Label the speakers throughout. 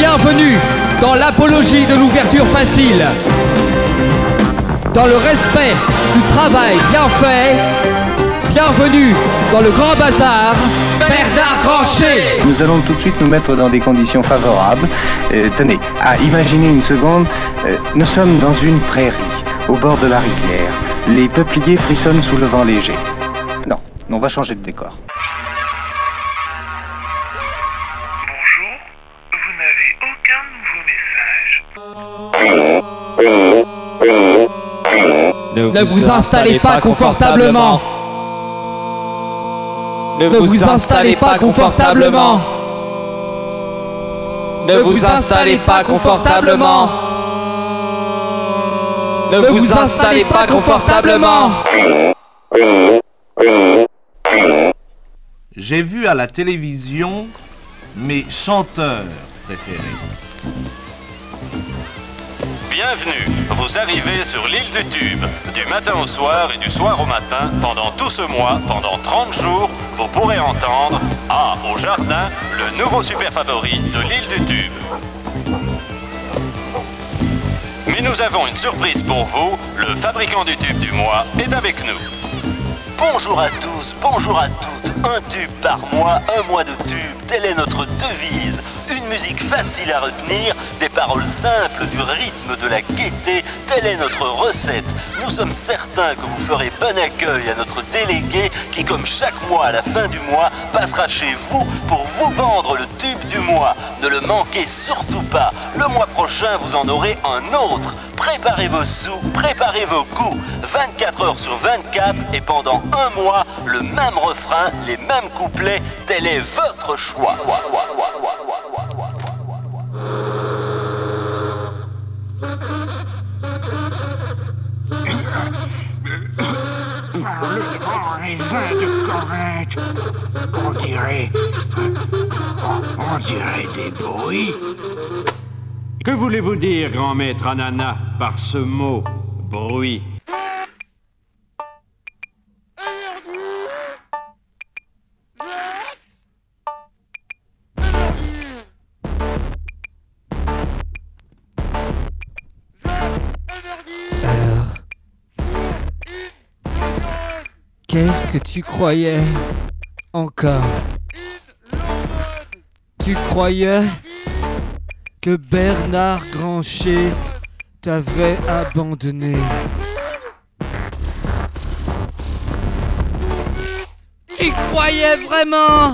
Speaker 1: Bienvenue dans l'apologie de l'ouverture facile. Dans le respect du travail bien fait, bienvenue dans le grand bazar, Bernard Grancher.
Speaker 2: Nous allons tout de suite nous mettre dans des conditions favorables. Tenez, imaginez une seconde, nous sommes dans une prairie, au bord de la rivière. Les peupliers frissonnent sous le vent léger. Non, on va changer de décor.
Speaker 3: Bonjour, vous n'avez aucun nouveau message.
Speaker 1: Ne vous installez pas confortablement. Ne vous installez pas confortablement. Ne vous installez pas confortablement. Ne vous installez pas confortablement.
Speaker 4: J'ai vu à la télévision mes chanteurs préférés.
Speaker 5: Bienvenue, vous arrivez sur l'île du Tube. Du matin au soir et du soir au matin, pendant tout ce mois, pendant 30 jours, vous pourrez entendre au jardin, le nouveau super favori de l'île du Tube. Mais nous avons une surprise pour vous, le fabricant du tube du mois est avec nous. Bonjour à tous, bonjour à toutes, un tube par mois, un mois de tube, telle est notre devise. Une musique facile à retenir, des paroles simples, du rythme, de la gaieté, telle est notre recette. Nous sommes certains que vous ferez bon accueil à notre délégué qui, comme chaque mois à la fin du mois, passera chez vous pour vous vendre le tube du mois. Ne le manquez surtout pas, le mois prochain vous en aurez un autre. Préparez vos sous, préparez vos goûts. 24 heures sur 24 et pendant un mois, le même refrain, les mêmes couplets, tel est votre choix.
Speaker 6: Le grand raisin de Corinthe, on dirait des bruits.
Speaker 7: Que voulez-vous dire, grand maître Ananas, par ce mot « bruit » ?
Speaker 1: Alors, qu'est-ce que tu croyais encore? Tu croyais que Bernard Grancher t'avait abandonné? Tu croyais vraiment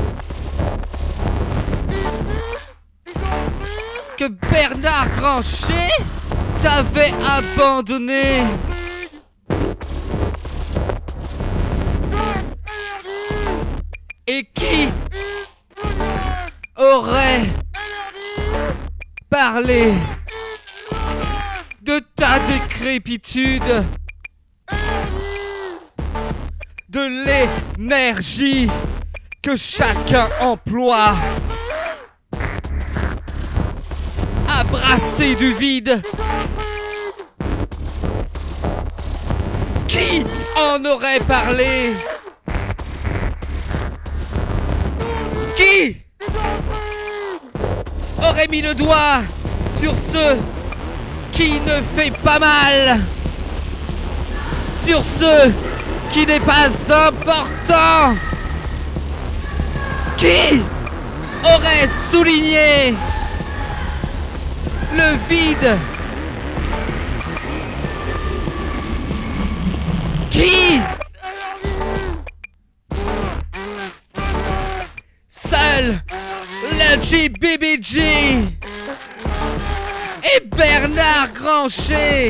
Speaker 1: que Bernard Grancher t'avait abandonné? Et qui aurait parlé de ta décrépitude, de l'énergie que chacun emploie à brasser du vide? Qui en aurait parlé? Qui aurait mis le doigt sur ce qui ne fait pas mal, sur ce qui n'est pas important? Qui aurait souligné le vide? Qui? Seul le GBBG et Bernard Grancher,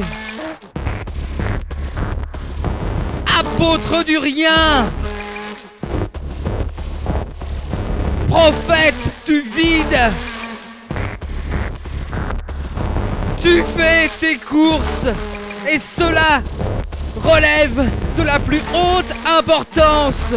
Speaker 1: apôtre du rien, prophète du vide. Tu fais tes courses et cela relève de la plus haute importance.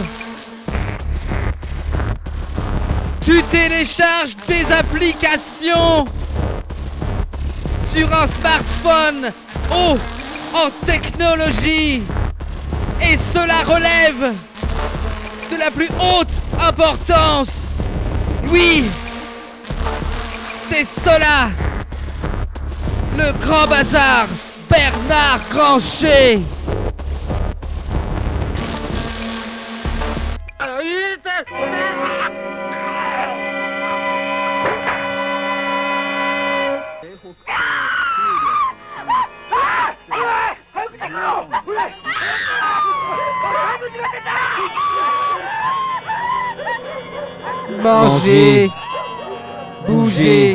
Speaker 1: Tu télécharges des applications sur un smartphone haut en technologie et cela relève de la plus haute importance. Oui, C'est cela! Le Grand Bazar! Bernard Grancher! Manger, bouger,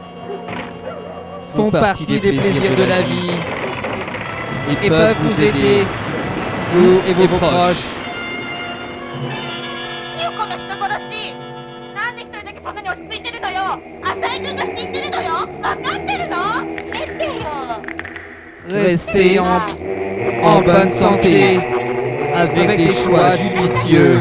Speaker 1: font partie des plaisirs de la vie et peuvent vous aider, vous et vos proches.
Speaker 8: 優子の人殺しなんで一人だけそんなに落ち着いてるのよ浅井君が死んでるのよ分かってるの出てよ
Speaker 1: Restez en bonne santé avec des choix judicieux.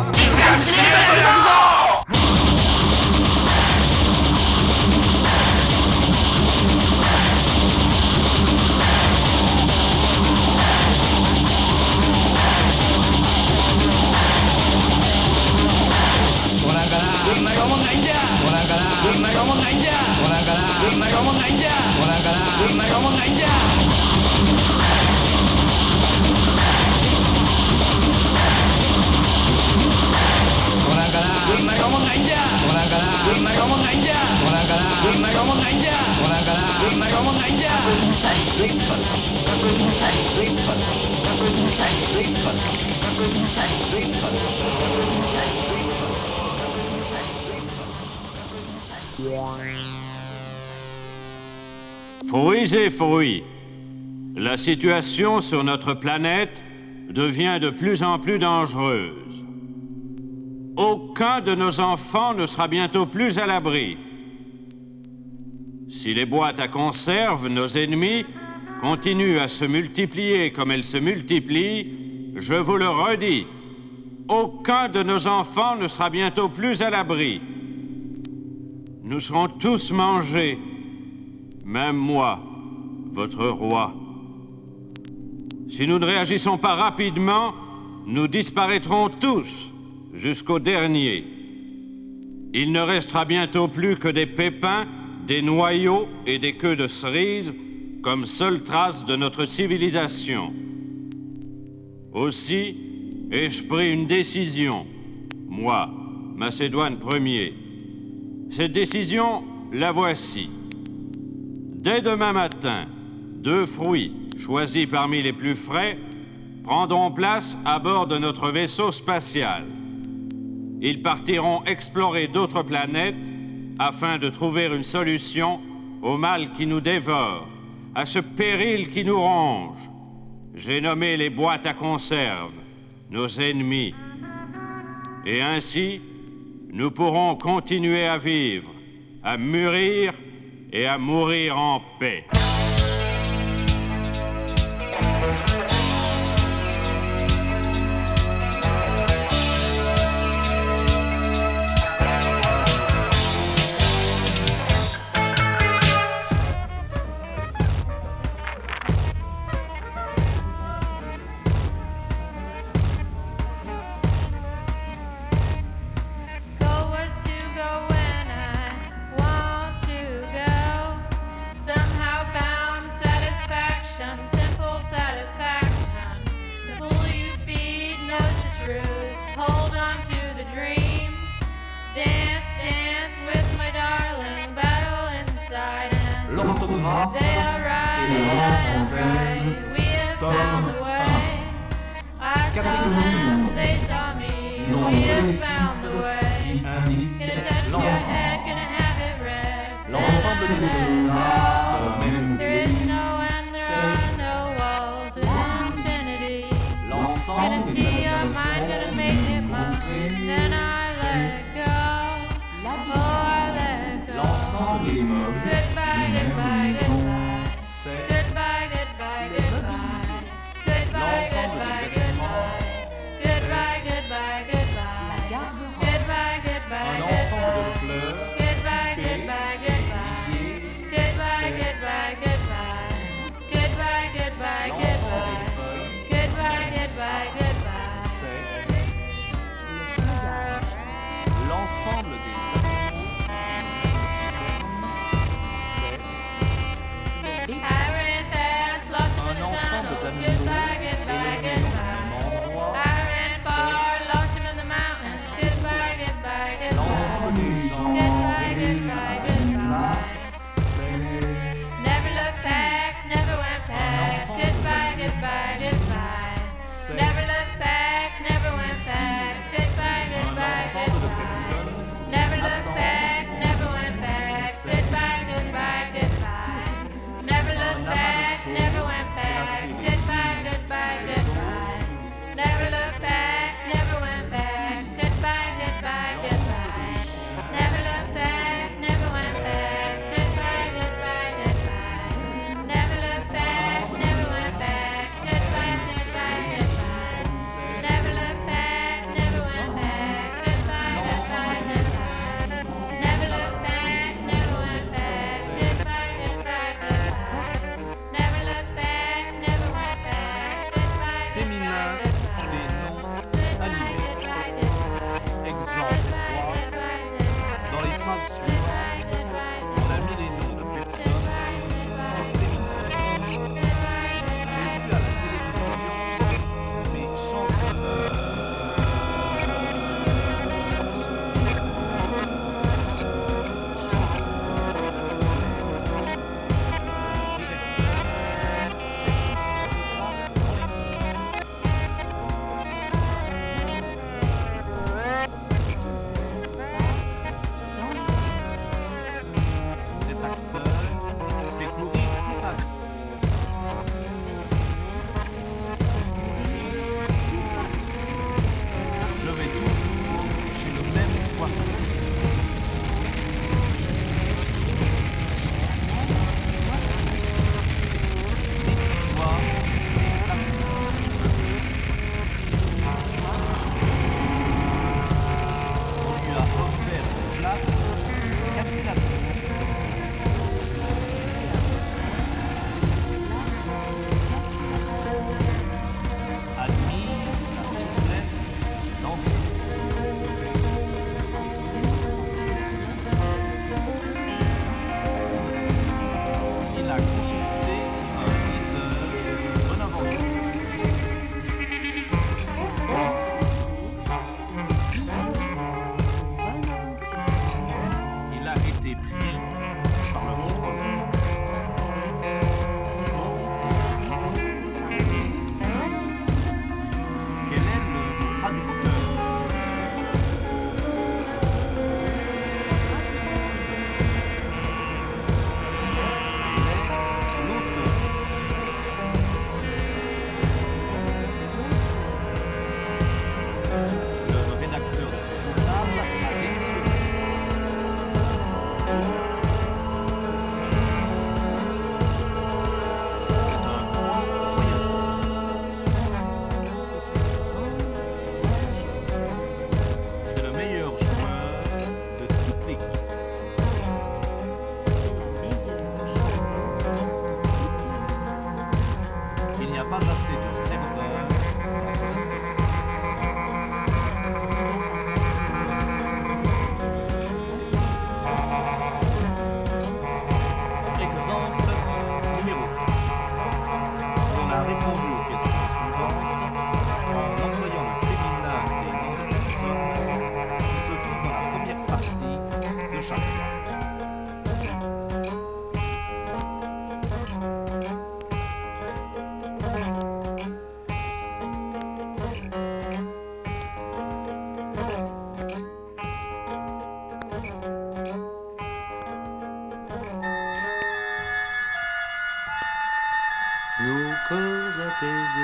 Speaker 7: Fruits et fruits. La situation sur notre planète devient de plus en plus dangereuse. Aucun de nos enfants ne sera bientôt plus à l'abri. Si les boîtes à conserve, nos ennemis, continuent à se multiplier comme elles se multiplient, je vous le redis, aucun de nos enfants ne sera bientôt plus à l'abri. Nous serons tous mangés, même moi, votre roi. Si nous ne réagissons pas rapidement, nous disparaîtrons tous, jusqu'au dernier. Il ne restera bientôt plus que des pépins, des noyaux et des queues de cerises comme seule trace de notre civilisation. Aussi, ai-je pris une décision, moi, Macédoine Ier. Cette décision, la voici. Dès demain matin, 2 fruits, choisis parmi les plus frais, prendront place à bord de notre vaisseau spatial. Ils partiront explorer d'autres planètes afin de trouver une solution au mal qui nous dévore, à ce péril qui nous ronge. J'ai nommé les boîtes à conserve, nos ennemis. Et ainsi, nous pourrons continuer à vivre, à mûrir et à mourir en paix.
Speaker 8: They are right, I am right. We have found the way. I saw them, they saw me. We have found the way. Gonna touch your head, gonna have it red. Then I let go. There is no end, there are no walls in infinity. Gonna see your mind, gonna make it mine. Then I let go. Oh, I let go. Goodbye, goodbye, goodbye. Goodbye, goodbye, goodbye. Goodbye, goodbye, goodbye. Goodbye, goodbye, goodbye. Goodbye, goodbye, goodbye. Goodbye, goodbye, goodbye. Goodbye, goodbye, goodbye. Goodbye, goodbye, goodbye. Goodbye, goodbye, goodbye.
Speaker 4: L'ensemble des animaux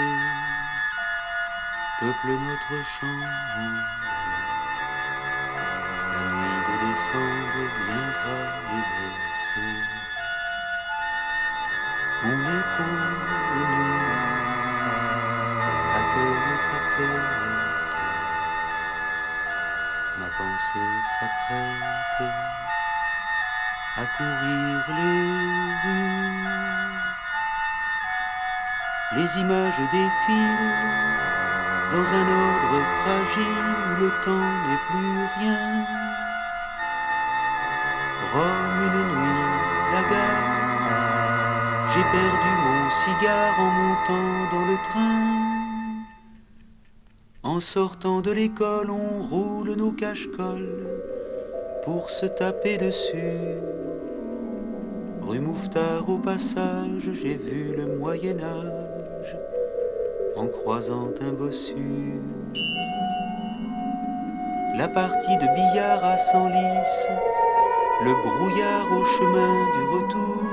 Speaker 9: peuple notre chambre. La nuit de décembre viendra les bercer. Mon épaule nue, à cœur ta tête, ma pensée s'apprête à courir les rues. Les images défilent dans un ordre fragile où le temps n'est plus rien. Rome, une nuit, la gare, j'ai perdu mon cigare en montant dans le train. En sortant de l'école, on roule nos cache-cols pour se taper dessus. Rue Mouffetard au passage, j'ai vu le Moyen-Âge en croisant un bossu. La partie de billard à Senlis, le brouillard au chemin du retour.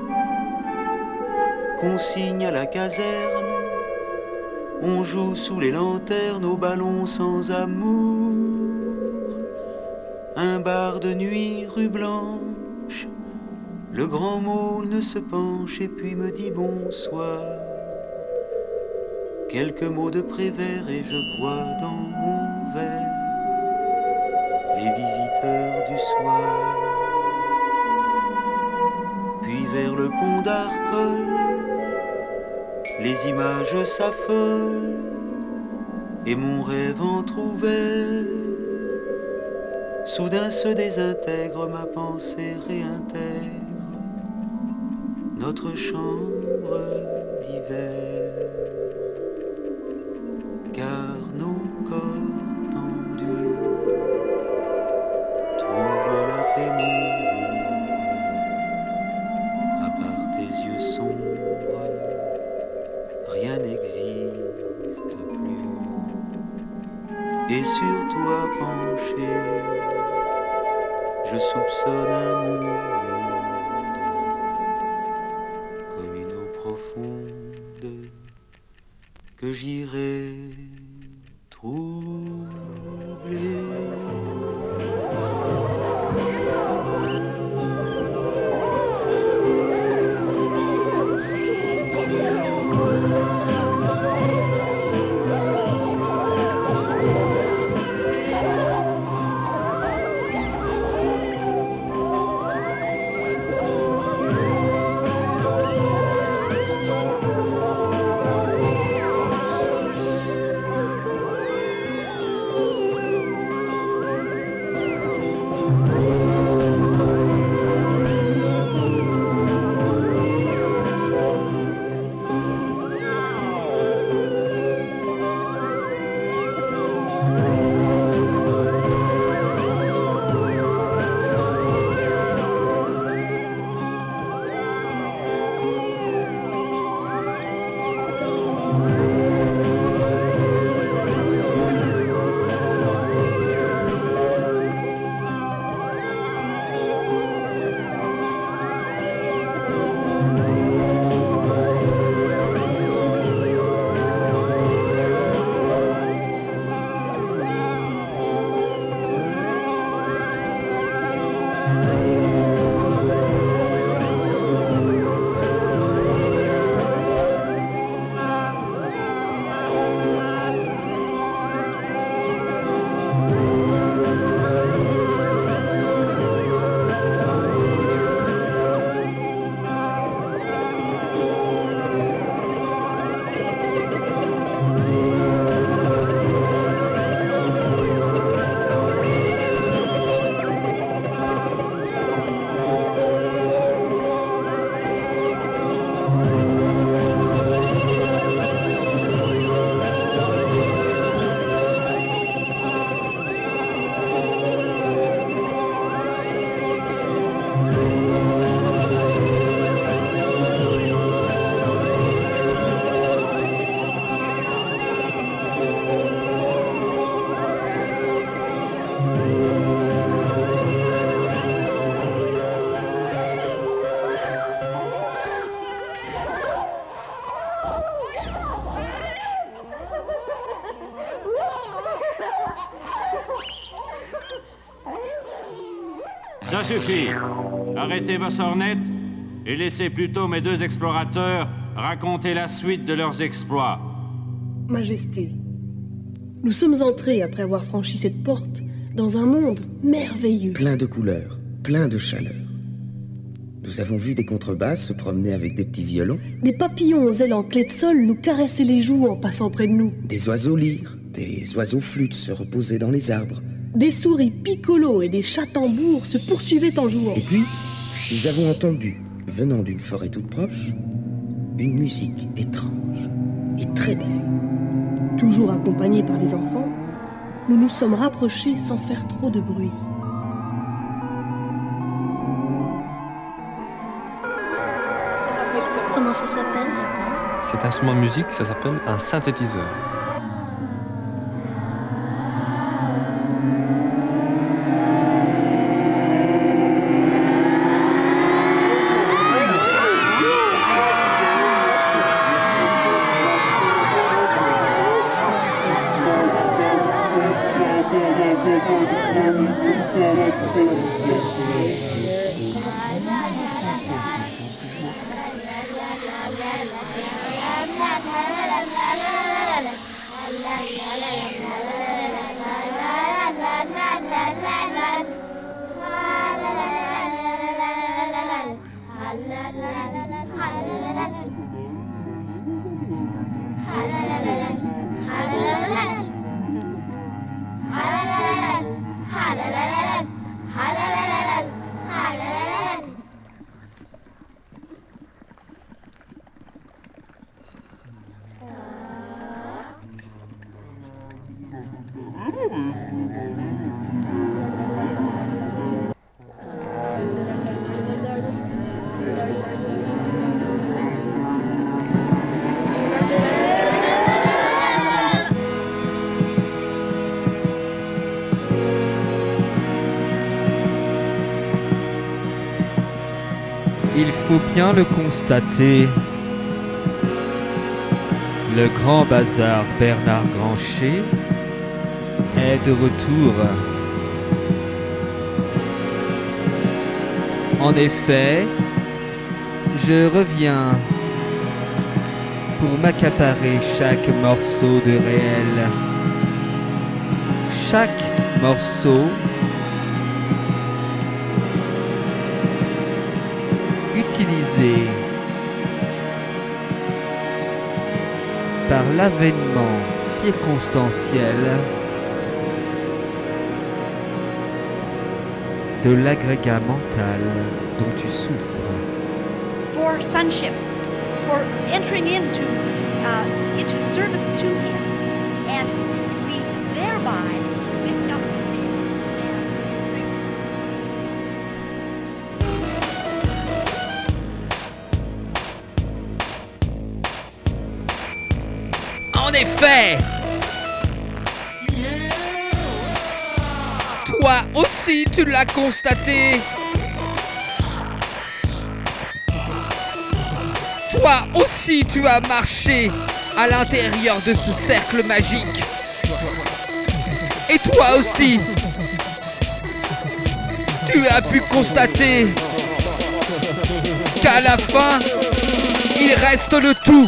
Speaker 9: Consigne à la caserne, on joue sous les lanternes au ballon sans amour. Un bar de nuit, rue Blanche, le grand môle ne se penche et puis me dit bonsoir. Quelques mots de Prévert et je vois dans mon verre les visiteurs du soir. Puis vers le pont d'Arcole, les images s'affolent et mon rêve entrouvert soudain se désintègre, ma pensée réintègre notre chambre d'hiver. Car nos corps tendus troublent la pénombre. À part tes yeux sombres, rien n'existe plus. Et sur toi penché, je soupçonne un monde comme une eau profonde que j'irai troubler.
Speaker 7: Ça suffit. Arrêtez vos sornettes et laissez plutôt mes deux explorateurs raconter la suite de leurs exploits.
Speaker 10: Majesté, nous sommes entrés, après avoir franchi cette porte, dans un monde merveilleux.
Speaker 11: Plein de couleurs, plein de chaleur. Nous avons vu des contrebasses se promener avec des petits violons.
Speaker 10: Des papillons aux ailes en clé de sol nous caressaient les joues en passant près de nous.
Speaker 11: Des oiseaux lyres, des oiseaux flûtes se reposaient dans les arbres.
Speaker 10: Des souris piccolo et des chats tambours se poursuivaient en jouant.
Speaker 11: Et puis, nous avons entendu, venant d'une forêt toute proche, une musique étrange et très belle.
Speaker 10: Toujours accompagnés par les enfants, nous nous sommes rapprochés sans faire trop de bruit.
Speaker 12: Comment ça s'appelle?
Speaker 13: Cet instrument de musique, ça s'appelle un synthétiseur.
Speaker 1: Il faut bien le constater, le grand bazar Bernard Grancher est de retour. En effet, je reviens pour m'accaparer chaque morceau de réel. Chaque morceau utilisé par l'avènement circonstanciel de l'agrégat mental dont tu souffres.
Speaker 14: For sonship, for entering into service to him, and we thereby picked up
Speaker 1: En effet, toi aussi tu l'as constaté. Toi aussi tu as marché à l'intérieur de ce cercle magique. Et toi aussi, tu as pu constater qu'à la fin, il reste le tout.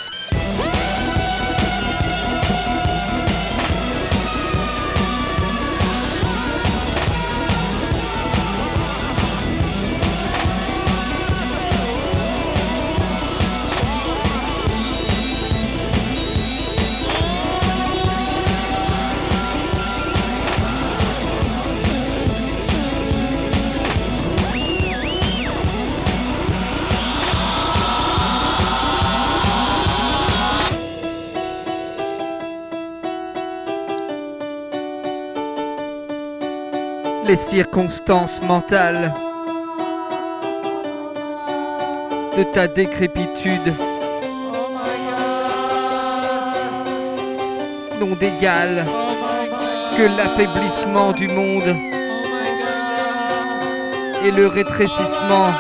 Speaker 1: Les circonstances mentales de ta décrépitude n'ont d'égal que l'affaiblissement du monde et le rétrécissement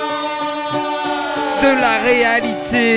Speaker 1: de la réalité.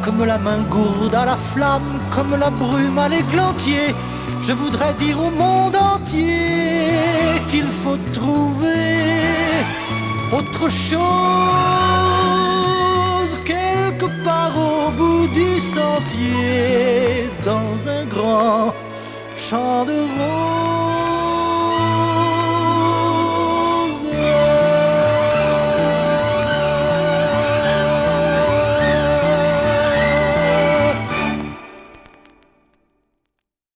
Speaker 15: comme la main gourde à la flamme, comme la brume à l'églantier. Je voudrais dire au monde entier qu'il faut trouver autre chose quelque part au bout du sentier, dans un grand champ de roses.